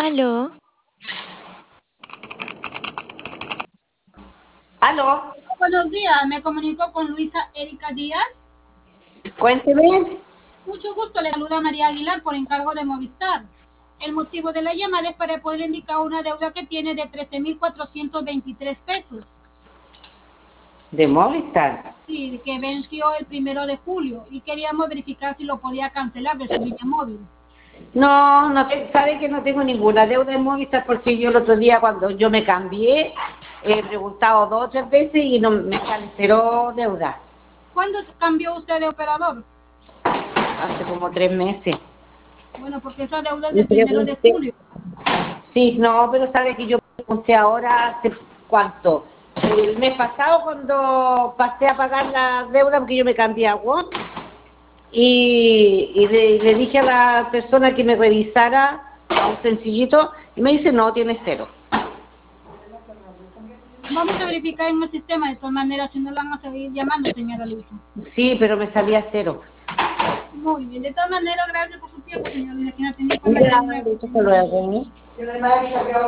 Aló, Aló, Buenos días, me comunico con Luisa Erika Díaz. cuénteme. Mucho gusto, le saluda María Aguilar por encargo de Movistar. El motivo de la llamada es para poder indicar una deuda que tiene de 13.423 pesos. De Movistar. Sí, que venció el 1 de julio y queríamos verificar si lo podía cancelar de su línea móvil. No, sabe que no tengo ninguna deuda en Movistar porque yo el otro día cuando yo me cambié he preguntado 2 o 3 veces y no me sale cero deuda. ¿Cuándo cambió usted de operador? Hace como 3 meses. Bueno, porque esa deuda es Y del 1 de julio. pregunté. Sí, no, pero sabe que yo pregunté ahora hace cuánto. El mes pasado cuando pasé a pagar la deuda porque yo me cambié a WOM y le dije a la persona que me revisara a un sencillito y me dice no, tiene cero. Vamos a verificar en el sistema, de todas maneras, si no la van a seguir llamando, señora Luisa. Sí, pero me salía cero. Muy bien, de todas maneras, gracias por su tiempo, señora Luisa, que no tenía con la Ya, llamada. hasta luego.